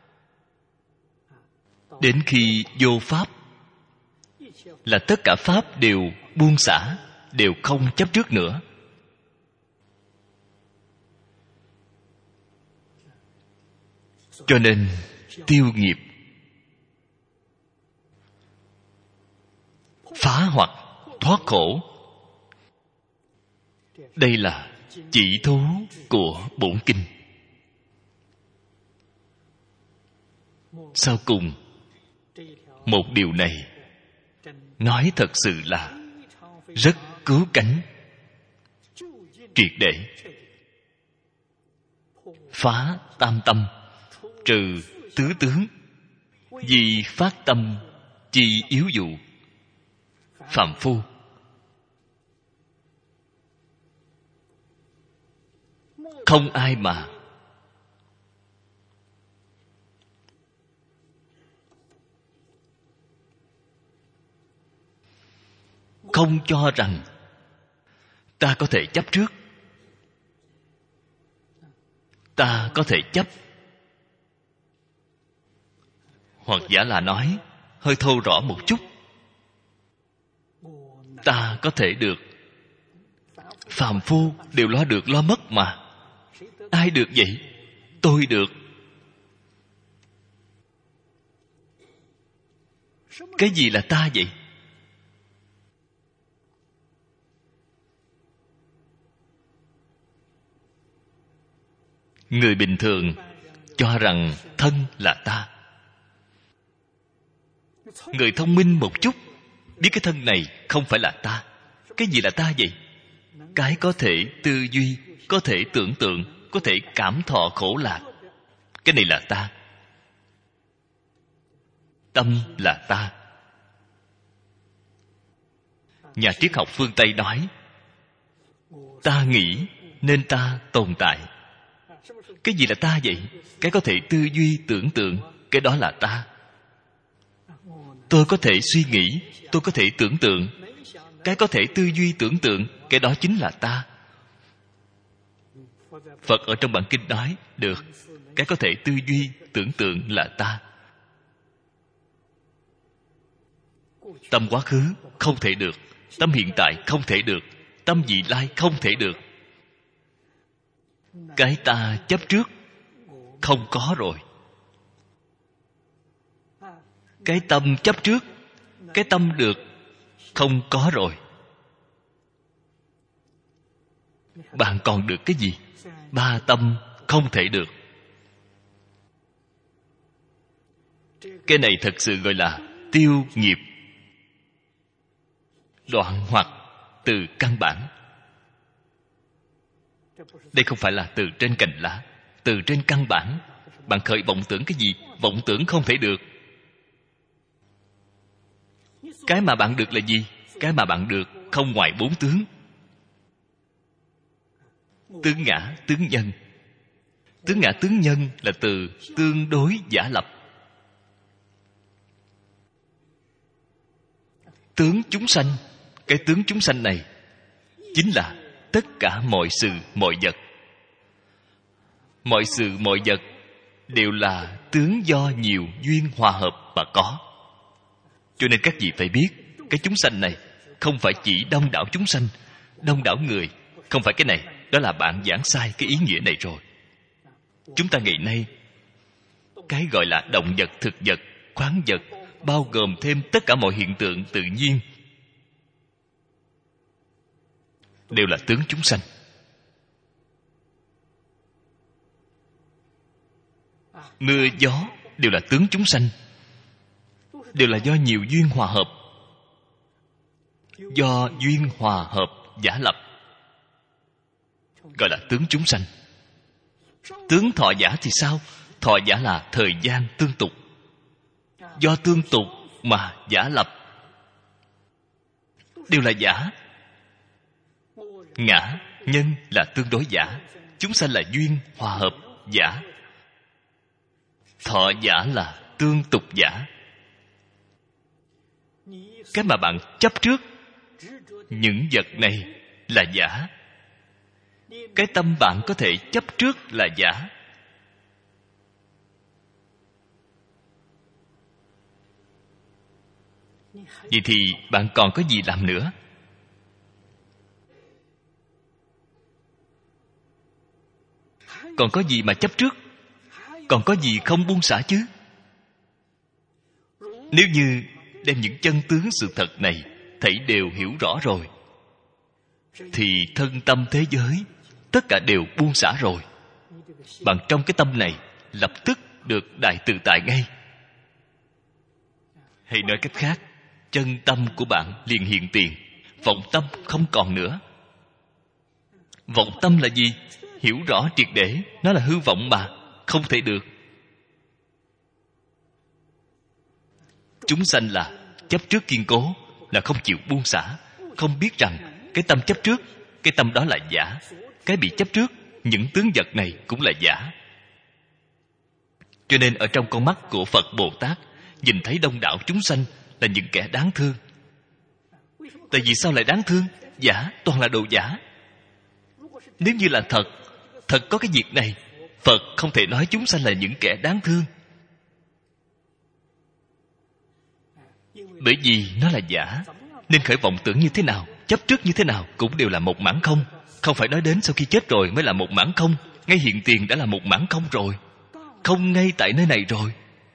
Đến khi vô pháp là tất cả pháp đều buông xả, đều không chấp trước nữa. Cho nên tiêu nghiệp, phá hoặc, thoát khổ, đây là chỉ thú của bổn kinh. Sau cùng, một điều này nói thật sự là rất cứu cánh, triệt để phá tam tâm, trừ tứ tướng, vì phát tâm chi yếu dụ. Phàm phu không ai mà không cho rằng ta có thể chấp trước, ta có thể chấp. Hoặc giả là nói hơi thô rõ một chút, ta có thể được. Phàm phu đều lo được lo mất mà. Ai được vậy? Tôi được. Cái gì là ta vậy? Người bình thường cho rằng thân là ta. Người thông minh một chút biết cái thân này không phải là ta. Cái gì là ta vậy? Cái có thể tư duy, có thể tưởng tượng, có thể cảm thọ khổ lạc. Cái này là ta. Tâm là ta. Nhà triết học phương Tây nói ta nghĩ nên ta tồn tại. Cái gì là ta vậy? Cái có thể tư duy tưởng tượng, cái đó là ta. Tôi có thể suy nghĩ, tôi có thể tưởng tượng. Cái có thể tư duy tưởng tượng, cái đó chính là ta. Phật ở trong bản kinh nói được, cái có thể tư duy tưởng tượng là ta. Tâm quá khứ không thể được, tâm hiện tại không thể được, tâm vị lai không thể được. Cái ta chấp trước không có rồi. Cái tâm chấp trước, cái tâm được không có rồi. Bạn còn được cái gì? Ba tâm không thể được. Cái này thật sự gọi là tiêu nghiệp, đoạn hoặc từ căn bản. Đây không phải là từ trên cành lá, từ trên căn bản. Bạn khởi vọng tưởng cái gì? Vọng tưởng không thể được. Cái mà bạn được là gì? Cái mà bạn được không ngoài bốn tướng: tướng ngã, tướng nhân. Tướng ngã tướng nhân là từ tương đối giả lập. Tướng chúng sanh, cái tướng chúng sanh này chính là tất cả mọi sự mọi vật. Mọi sự mọi vật đều là tướng do nhiều duyên hòa hợp mà có. Cho nên các vị phải biết, cái chúng sanh này không phải chỉ đông đảo chúng sanh, đông đảo người. Không phải cái này. Đó là bạn giảng sai cái ý nghĩa này rồi. Chúng ta ngày nay, cái gọi là động vật, thực vật, khoáng vật, bao gồm thêm tất cả mọi hiện tượng tự nhiên, đều là tướng chúng sanh. Mưa gió đều là tướng chúng sanh, đều là do nhiều duyên hòa hợp. Do duyên hòa hợp giả lập, gọi là tướng chúng sanh. Tướng thọ giả thì sao? Thọ giả là thời gian tương tục. Do tương tục mà giả lập, đều là giả. Ngã, nhân là tương đối giả. Chúng sanh là duyên hòa hợp giả. Thọ giả là tương tục giả. Cái mà bạn chấp trước những vật này là giả. Cái tâm bạn có thể chấp trước là giả. Vậy thì bạn còn có gì làm nữa? Còn có gì mà chấp trước? Còn có gì không buông xả chứ? Nếu như đem những chân tướng sự thật này thảy đều hiểu rõ rồi, thì thân tâm thế giới tất cả đều buông xả rồi. Bạn trong cái tâm này lập tức được đại tự tại ngay. Hay nói cách khác, chân tâm của bạn liền hiện tiền. Vọng tâm không còn nữa. Vọng tâm là gì? Hiểu rõ triệt để, nó là hư vọng mà, không thể được. Chúng sanh là chấp trước kiên cố, là không chịu buông xả, không biết rằng cái tâm chấp trước, cái tâm đó là giả. Cái bị chấp trước, những tướng vật này cũng là giả. Cho nên ở trong con mắt của Phật Bồ Tát, nhìn thấy đông đảo chúng sanh là những kẻ đáng thương. Tại vì sao lại đáng thương? Giả, toàn là đồ giả. Nếu như là thật, thật có cái việc này, Phật không thể nói chúng sanh là những kẻ đáng thương. Bởi vì nó là giả, nên khởi vọng tưởng như thế nào, chấp trước như thế nào cũng đều là một mãn không. Không phải nói đến sau khi chết rồi mới là một mãn không. Ngay hiện tiền đã là một mãn không rồi. Không ngay tại nơi này rồi.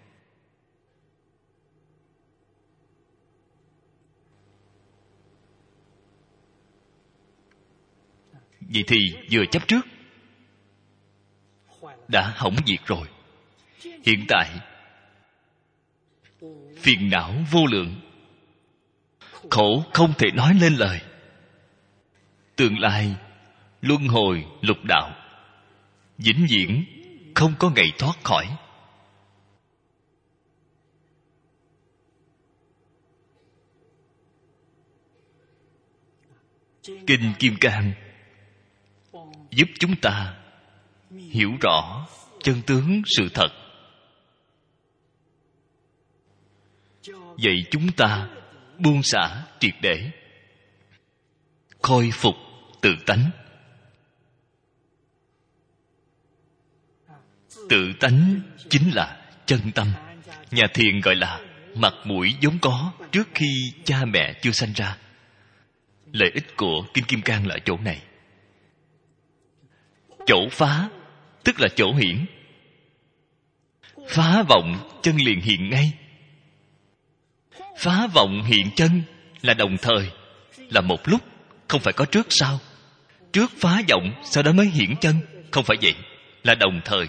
Vậy thì vừa chấp trước đã hỏng việc rồi. Hiện tại phiền não vô lượng, khổ không thể nói lên lời. Tương lai luân hồi lục đạo, vĩnh viễn không có ngày thoát khỏi. Kinh Kim Cang giúp chúng ta hiểu rõ chân tướng sự thật, dạy chúng ta buông xả triệt để, khôi phục tự tánh. Tự tánh chính là chân tâm. Nhà thiền gọi là mặt mũi vốn có trước khi cha mẹ chưa sanh ra. Lợi ích của Kinh Kim Cang là ở chỗ này. Chỗ phá tức là chỗ hiển. Phá vọng chân liền hiện ngay. Phá vọng hiện chân là đồng thời, là một lúc, không phải có trước sau. Trước phá vọng, sau đó mới hiển chân. Không phải vậy, là đồng thời.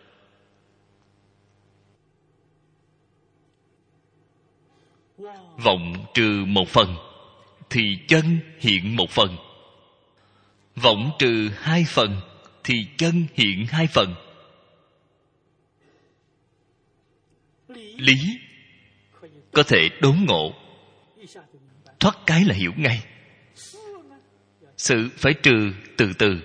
Vọng trừ một phần thì chân hiện một phần. Vọng trừ hai phần thì chân hiện hai phần. Lý có thể đốn ngộ, thoát cái là hiểu ngay. Sự phải trừ từ từ.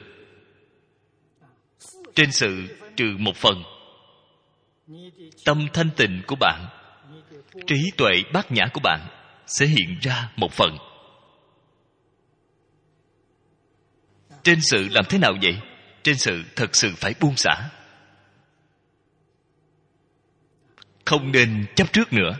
Trên sự trừ một phần, tâm thanh tịnh của bạn, trí tuệ bát nhã của bạn sẽ hiện ra một phần. Trên sự làm thế nào vậy? Trên sự thật sự phải buông xả, không nên chấp trước nữa.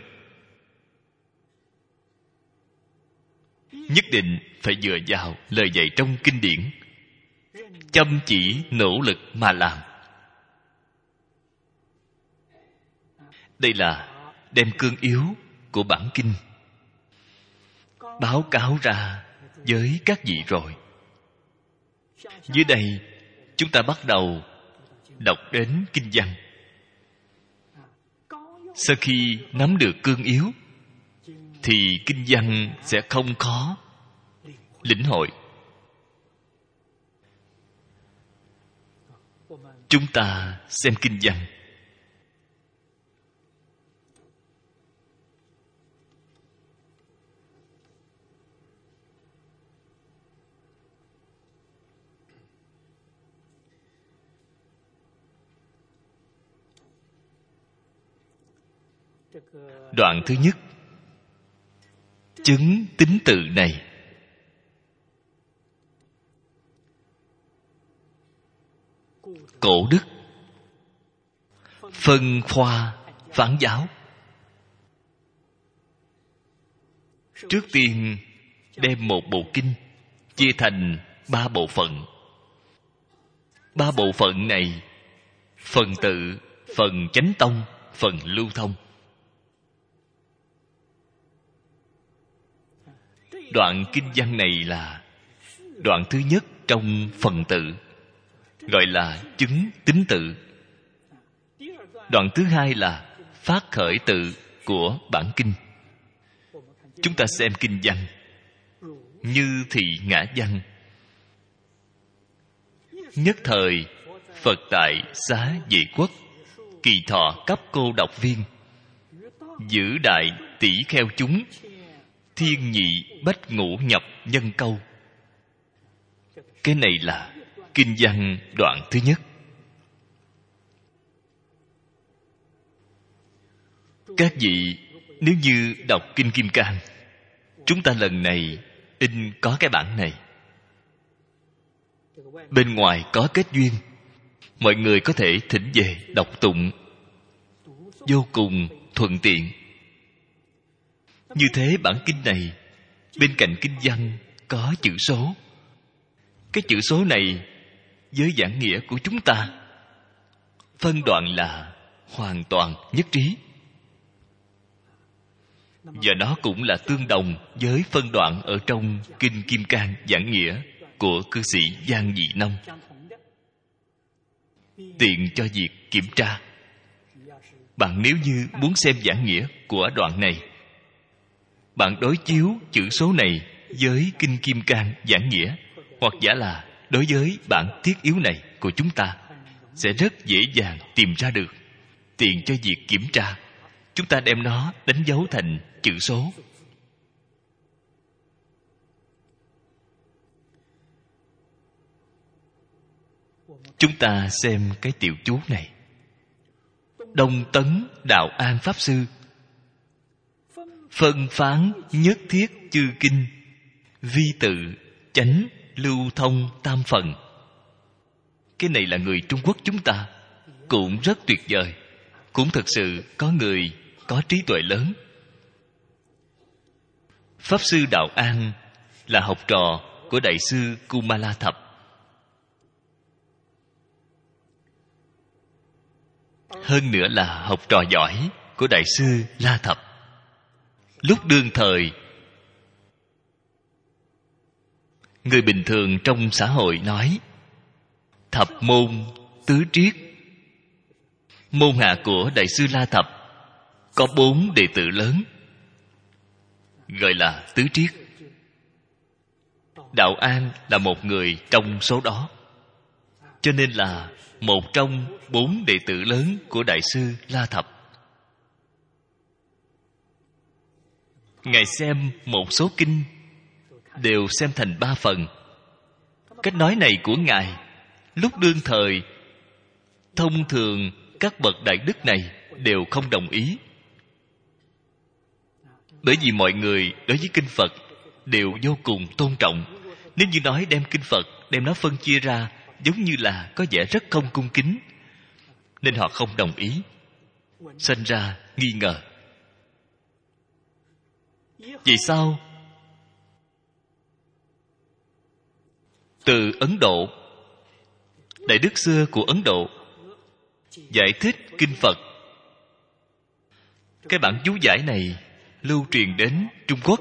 Nhất định phải dựa vào lời dạy trong kinh điển, chăm chỉ nỗ lực mà làm. Đây là đem cương yếu của bản kinh báo cáo ra với các vị rồi. Dưới đây chúng ta bắt đầu đọc đến kinh văn. Sau khi nắm được cương yếu thì kinh văn sẽ không khó lĩnh hội. Chúng ta xem kinh văn. Đoạn thứ nhất, chứng tín tự này. Cổ đức phân khoa phán giáo. Trước tiên đem một bộ kinh chia thành ba bộ phận. Ba bộ phận này, phần tự, phần chánh tông, phần lưu thông. Đoạn kinh văn này là đoạn thứ nhất trong phần tự, gọi là chứng tín tự. Đoạn thứ hai là phát khởi tự của bản kinh. Chúng ta xem kinh văn. Như thị ngã văn. Nhất thời Phật tại Xá Vệ Quốc, kỳ thọ cấp cô độc viên, giữ đại tỷ kheo chúng, thiên nhị bách ngũ nhập nhân câu. Cái này là kinh văn đoạn thứ nhất. Các vị nếu như đọc kinh Kim Cang, chúng ta lần này in có cái bản này. Bên ngoài có kết duyên, mọi người có thể thỉnh về đọc tụng, vô cùng thuận tiện. Như thế bản kinh này, bên cạnh kinh văn có chữ số. Cái chữ số này với giảng nghĩa của chúng ta, phân đoạn là hoàn toàn nhất trí. Và nó cũng là tương đồng với phân đoạn ở trong Kinh Kim Cang giảng nghĩa của cư sĩ Giang Dị Nông. Tiện cho việc kiểm tra. Bạn nếu như muốn xem giảng nghĩa của đoạn này, bạn đối chiếu chữ số này với Kinh Kim Cang giảng nghĩa, hoặc giả là đối với bản thiết yếu này của chúng ta, sẽ rất dễ dàng tìm ra được. Tiện cho việc kiểm tra, chúng ta đem nó đánh dấu thành chữ số. Chúng ta xem cái tiểu chú này. Đông Tấn Đạo An Pháp Sư phân phán nhất thiết chư kinh, vi tự chánh lưu thông tam phần. Cái này là người Trung Quốc chúng ta, cũng rất tuyệt vời. Cũng thực sự có người có trí tuệ lớn. Pháp Sư Đạo An là học trò của Đại sư Kumala Thập. Hơn nữa là học trò giỏi của Đại sư La Thập. Lúc đương thời, người bình thường trong xã hội nói thập môn tứ triết. Môn hạ của Đại sư La Thập có bốn đệ tử lớn, gọi là tứ triết. Đạo An là một người trong số đó, cho nên là một trong bốn đệ tử lớn của Đại sư La Thập. Ngài xem một số kinh đều xem thành ba phần. Cách nói này của Ngài lúc đương thời, thông thường các bậc đại đức này đều không đồng ý. Bởi vì mọi người đối với kinh Phật đều vô cùng tôn trọng. Nếu như nói đem kinh Phật, đem nó phân chia ra, giống như là có vẻ rất không cung kính, nên họ không đồng ý, sinh ra nghi ngờ. Vì sao? Từ Ấn Độ, đại đức xưa của Ấn Độ giải thích kinh Phật. Cái bản chú giải này lưu truyền đến Trung Quốc,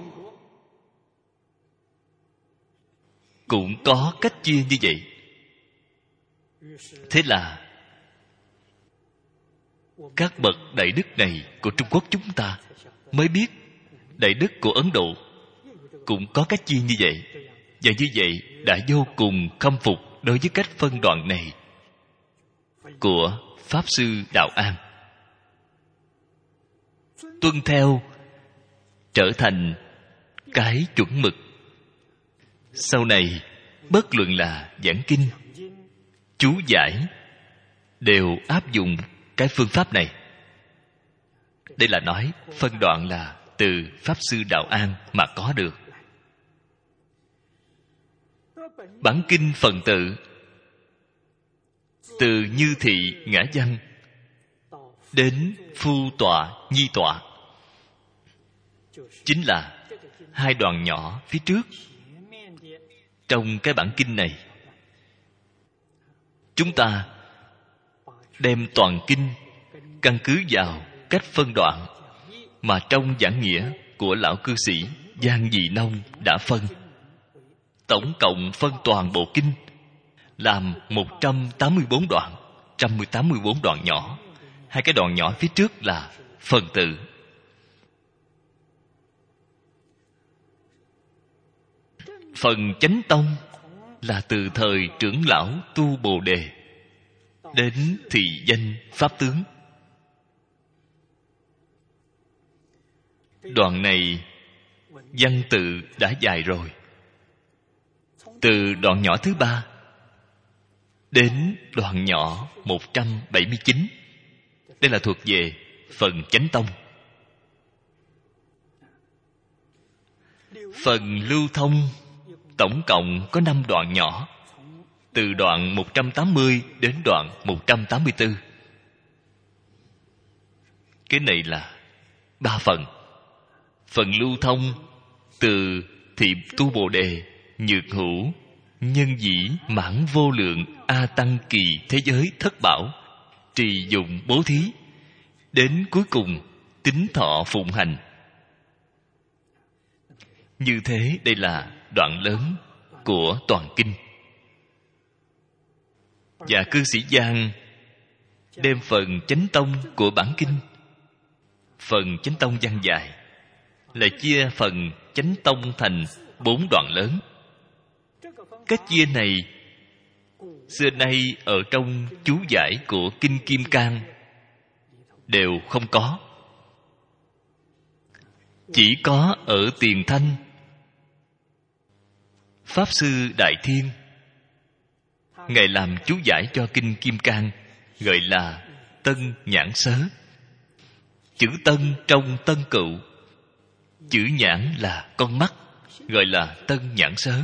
cũng có cách chia như vậy. Thế là các bậc đại đức này của Trung Quốc chúng ta mới biết đại đức của Ấn Độ cũng có cách chia như vậy. Và như vậy đã vô cùng khâm phục đối với cách phân đoạn này của Pháp Sư Đạo An. Tuân theo trở thành cái chuẩn mực. Sau này bất luận là giảng kinh, chú giải, đều áp dụng cái phương pháp này. Đây là nói phân đoạn là từ Pháp Sư Đạo An mà có được. Bản kinh phần tự từ Như Thị Ngã Văn đến Phu Tọa Nhi Tọa, chính là hai đoạn nhỏ phía trước. Trong cái bản kinh này, chúng ta đem toàn kinh căn cứ vào cách phân đoạn mà trong giảng nghĩa của lão cư sĩ Giang Dị Nông đã phân. Tổng cộng phân toàn bộ kinh làm một trăm tám mươi bốn đoạn, một trăm tám mươi bốn đoạn nhỏ. Hai cái đoạn nhỏ phía trước là phần tự. Phần chánh tông là từ thời trưởng lão Tu Bồ Đề đến thị danh Pháp tướng. Đoạn này văn tự đã dài rồi. Từ đoạn nhỏ thứ ba đến đoạn nhỏ một trăm bảy mươi chín, đây là thuộc về phần chánh tông. Phần lưu thông tổng cộng có năm đoạn nhỏ, từ đoạn một trăm tám mươi đến đoạn một trăm tám mươi tư. Cái này là ba phần. Phần lưu thông từ thị tu bồ đề, nhược hữu, nhân dĩ, mãn vô lượng, a tăng kỳ thế giới thất bảo, trì dụng bố thí, đến cuối cùng tín thọ phụng hành. Như thế đây là đoạn lớn của toàn kinh. Và cư sĩ Giang đem phần chánh tông của bản kinh, phần chánh tông văn dài, là chia phần chánh tông thành bốn đoạn lớn. Cách chia này xưa nay ở trong chú giải của kinh Kim Cang đều không có. Chỉ có ở Tiền Thanh, Pháp Sư Đại Thiên, Ngài làm chú giải cho kinh Kim Cang, gọi là Tân Nhãn Sớ. Chữ Tân trong Tân Cựu, chữ Nhãn là con mắt, gọi là Tân Nhãn Sớ.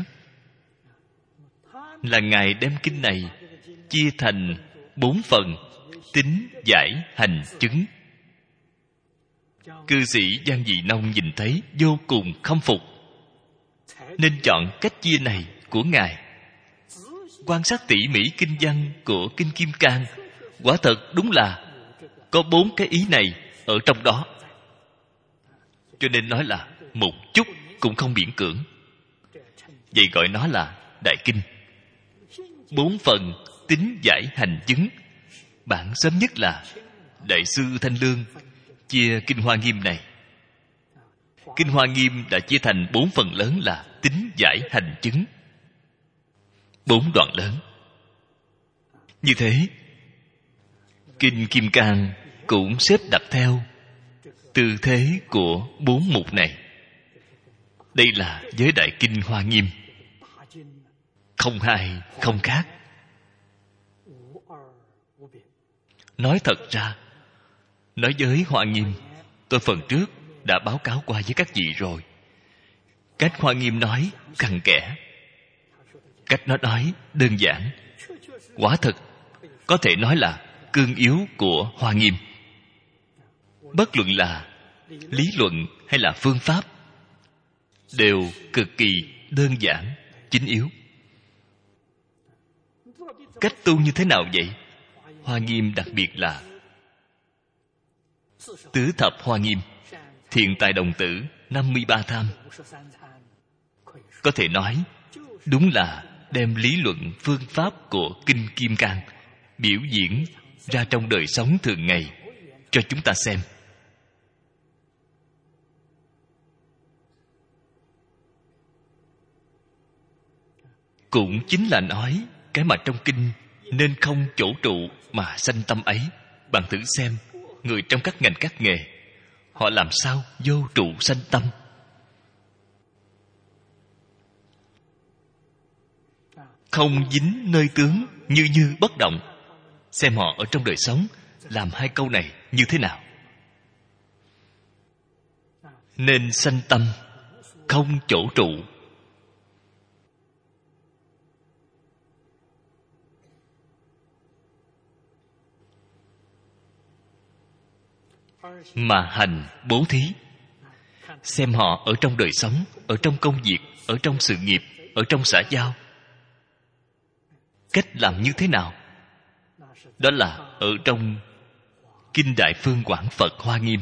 Là Ngài đem kinh này chia thành bốn phần: tín, giải, hành, chứng. Cư sĩ Giang Dị Nông nhìn thấy vô cùng khâm phục, nên chọn cách chia này của Ngài. Quan sát tỉ mỉ kinh văn của kinh Kim Cang, quả thật đúng là có bốn cái ý này ở trong đó. Cho nên nói là một chút cũng không miễn cưỡng. Vậy gọi nó là đại kinh. Bốn phần tín, giải, hành, chứng. Bản sớm nhất là Đại sư Thanh Lương chia kinh Hoa Nghiêm này. Kinh Hoa Nghiêm đã chia thành bốn phần lớn là tín, giải, hành, chứng. Bốn đoạn lớn. Như thế, kinh Kim Cang cũng xếp đặt theo tư thế của bốn mục này. Đây là giới đại kinh Hoa Nghiêm, không hai không khác. Nói thật ra, nói với Hoa Nghiêm, tôi phần trước đã báo cáo qua với các vị rồi. Cách Hoa Nghiêm nói cặn kẽ, cách nó nói đơn giản, quả thực có thể nói là cương yếu của Hoa Nghiêm. Bất luận là lý luận hay là phương pháp, đều cực kỳ đơn giản, chính yếu. Cách tu như thế nào vậy? Hoa Nghiêm đặc biệt là tứ thập Hoa Nghiêm, thiện tài đồng tử, năm mươi ba tham. Có thể nói đúng là đem lý luận phương pháp của kinh Kim Cang biểu diễn ra trong đời sống thường ngày cho chúng ta xem. Cũng chính là nói cái mà trong kinh nên không chỗ trụ mà sanh tâm ấy. Bạn thử xem, người trong các ngành các nghề, họ làm sao vô trụ sanh tâm? Không dính nơi tướng, như như bất động. Xem họ ở trong đời sống làm hai câu này như thế nào. Nên sanh tâm không chỗ trụ. Mà hành bố thí. Xem họ ở trong đời sống, ở trong công việc, ở trong sự nghiệp, ở trong xã giao, cách làm như thế nào? Đó là ở trong kinh Đại Phương Quảng Phật Hoa Nghiêm.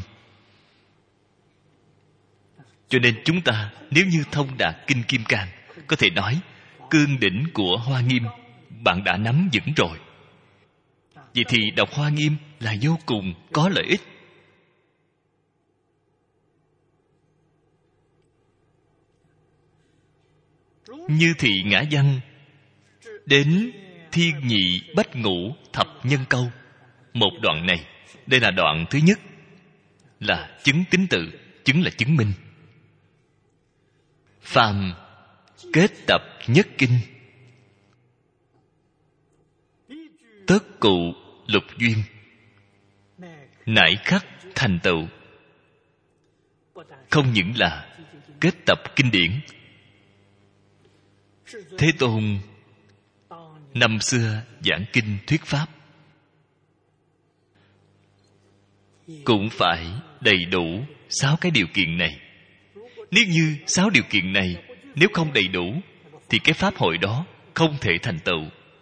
Cho nên chúng ta nếu như thông đạt kinh Kim Cang, có thể nói cương đỉnh của Hoa Nghiêm bạn đã nắm vững rồi. Vậy thì đọc Hoa Nghiêm là vô cùng có lợi ích. Như thị ngã văn đến thiên nhị bách ngũ thập nhân câu, một đoạn này, đây là đoạn thứ nhất, là chứng tín tự. Chứng là chứng minh. Phàm kết tập nhất kinh, tất cụ lục duyên, nải khắc thành tựu. không những là kết tập kinh điển. Thế Tôn năm xưa giảng kinh thuyết pháp cũng phải đầy đủ sáu cái điều kiện này. Nếu như sáu điều kiện này nếu không đầy đủ thì cái pháp hội đó không thể thành tựu.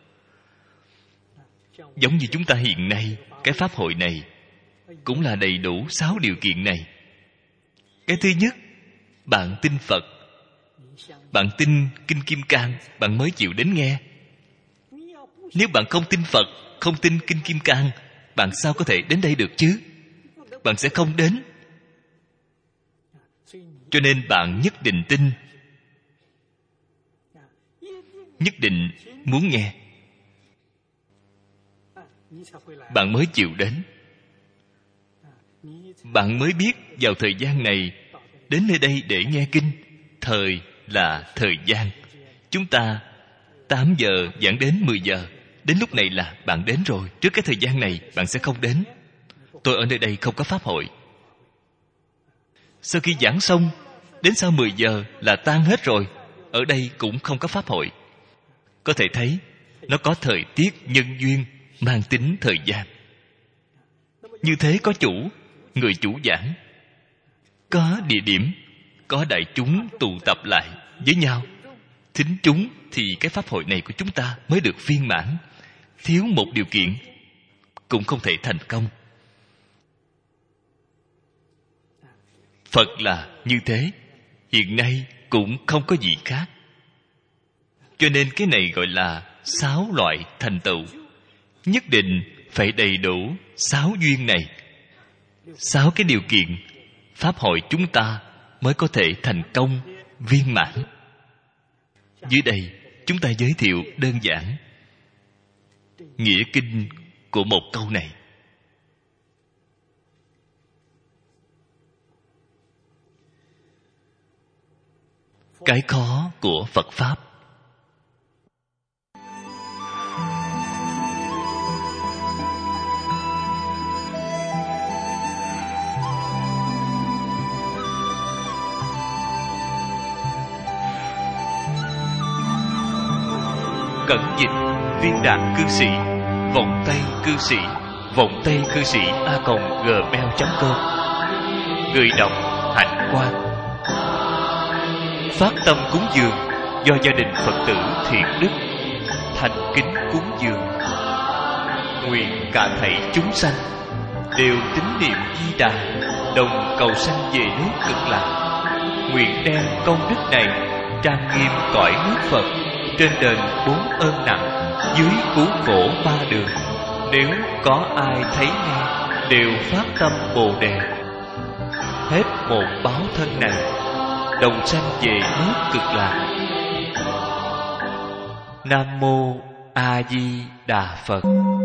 Giống như chúng ta hiện nay, cái pháp hội này cũng là đầy đủ sáu điều kiện này. Cái thứ nhất, bạn tin Phật, bạn tin Kinh Kim Cang, bạn mới chịu đến nghe. Nếu bạn không tin Phật, không tin Kinh Kim Cang, bạn sao có thể đến đây được chứ? Bạn sẽ không đến. Cho nên bạn nhất định tin, nhất định muốn nghe, bạn mới chịu đến. Bạn mới biết vào thời gian này đến nơi đây để nghe kinh. Thời là thời gian. Chúng ta tám giờ giảng đến mười giờ. Đến lúc này là bạn đến rồi. Trước cái thời gian này bạn sẽ không đến. Tôi ở nơi đây không có pháp hội. Sau khi giảng xong, đến sau mười giờ là tan hết rồi. Ở đây cũng không có pháp hội. Có thể thấy nó có thời tiết nhân duyên, mang tính thời gian. Như thế có chủ, người chủ giảng, có địa điểm, có đại chúng tụ tập lại với nhau, thính chúng, thì cái pháp hội này của chúng ta mới được viên mãn. Thiếu một điều kiện cũng không thể thành công. Phật là như thế, hiện nay cũng không có gì khác. Cho nên cái này gọi là sáu loại thành tựu. Nhất định phải đầy đủ sáu duyên này, sáu cái điều kiện, pháp hội chúng ta mới có thể thành công viên mãn. Dưới đây chúng ta giới thiệu đơn giản nghĩa kinh của một câu này. Cái khó của Phật Pháp. Cẩn dịch viên đạt cư sĩ, vọng tây cư sĩ, vọng tây cư sĩ a còng gmail chấm com. Người đọc Hạnh Quang. Phát tâm cúng dường do gia đình Phật tử thiện đức, thành kính cúng dường. Nguyện cả thảy chúng sanh đều tín niệm Di Đà, đồng cầu sanh về nước Cực Lạc. Nguyện đem công đức này trang nghiêm cõi nước Phật, trên đền bốn ơn nặng, dưới cứu khổ ba đường. Nếu có ai thấy nghe, đều phát tâm Bồ Đề. Hết một báo thân này, đồng sanh về nước Cực Lạc. Nam mô A Di Đà Phật.